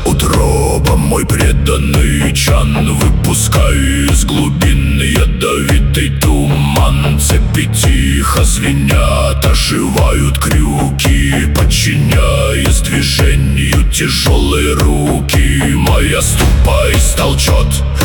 Утроба, мой преданный чан, выпускаю из глубин ядовитый туман. Цепи тихо звенят, оживают крюки, подчиняясь движению тяжелые руки. Моя ступа истолчет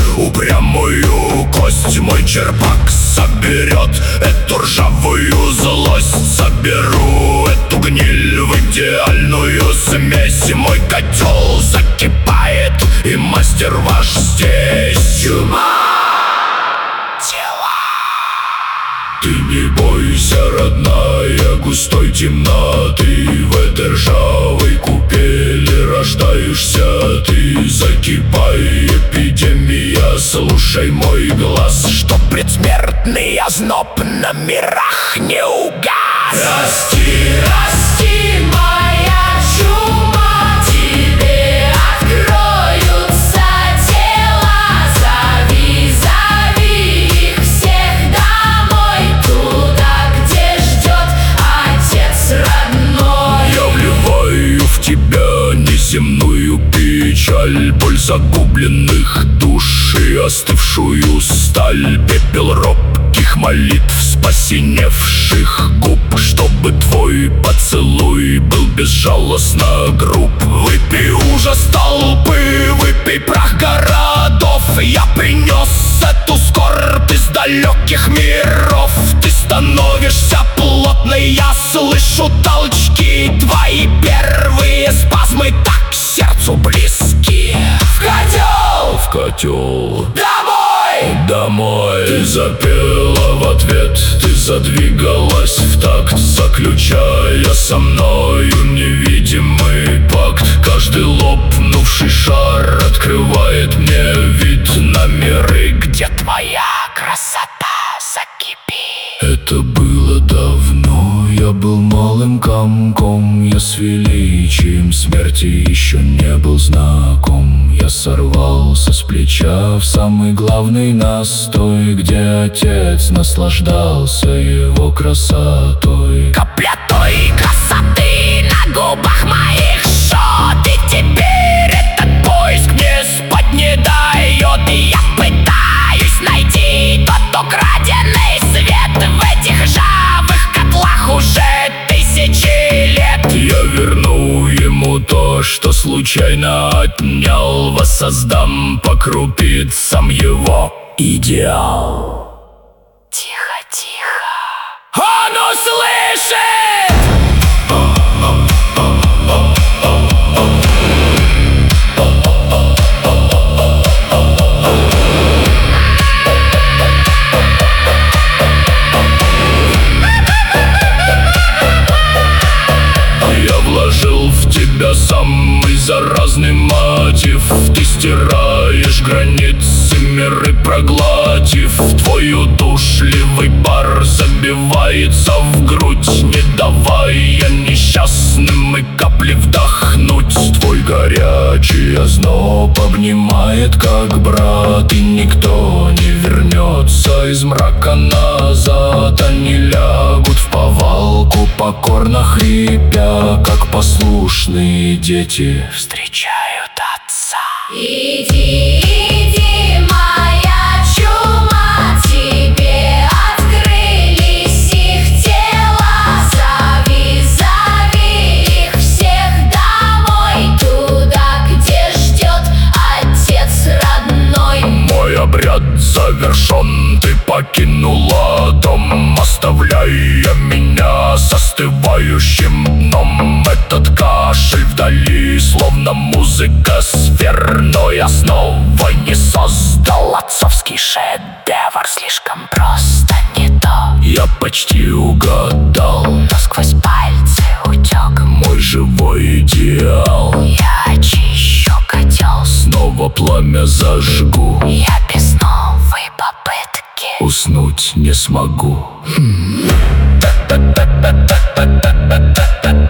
упрямую кость, мой черпак соберет эту ржавую злость. Соберу эту гниль в идеальную смесь. Мой котел закипает, и мастер ваш здесь. Чума тела. Ты не бойся, родная, густой темноты. В этой ржавой купели рождаешься ты. Закипай, эпидемия, слушай мой глаз, что предсмертный озноб на мирах не угас. Расти, расти, моя чума, тебе откроются тела. Зови, зови их всех домой, туда, где ждет отец родной. Я вливаю в тебя неземную печаль, боль загубленных душ и остывшую сталь. Пепел робких молитв с посиневших губ, чтобы твой поцелуй был безжалостно груб. Выпей ужас толпы, выпей прах городов. Я принес эту скорбь из далеких миров. Ты становишься плотной, я слышу толчки. Твои первые спазмы так сердцу близки. В котел, в котел, домой, домой. Ты запела в ответ, ты задвигалась в такт, заключая со мною невидимый пакт. Каждый лопнувший шар открывает мне вид на миры, где твоя красота закипит. Это было давно, я был малым комком. Я с величием смерти еще не был знаком. Я сорвался с плеча в самый главный настой, где отец наслаждался его красотой. Капля той красоты на губах моих шот, и теперь этот поиск мне спать не дает. И я пытаюсь найти тот украденный свет в этих ржавых котлах уже тысячи лет. Я верну ему то, что случайно отнял, воссоздам по крупицам его идеал. Тихо, тихо, он услышит! Я вложил в тебя самый заразный мотив. Ты стираешь границы, миры проглотив. Твой удушливый пар забивается в грудь, не давая несчастным и капли вдохнуть. Твой горячий озноб обнимает как брат, и никто не вернется из мрака назад. Они лягут в повалку, покорно хрипя, как послушные дети встречают отца. Иди, иди, моя чума, тебе открылись их тела. Зови, зови их всех домой, туда, где ждет отец родной. Мой обряд завершен, ты покинула дом, оставляя меня с остывающим дном. Этот кашель вдали, словно музыка сфер, но я снова не создал отцовский шедевр. Слишком просто не то, я почти угадал, но сквозь пальцы утек мой живой идеал. Я очищу котел, снова пламя зажгу. Я без новой попытки уснуть не смогу.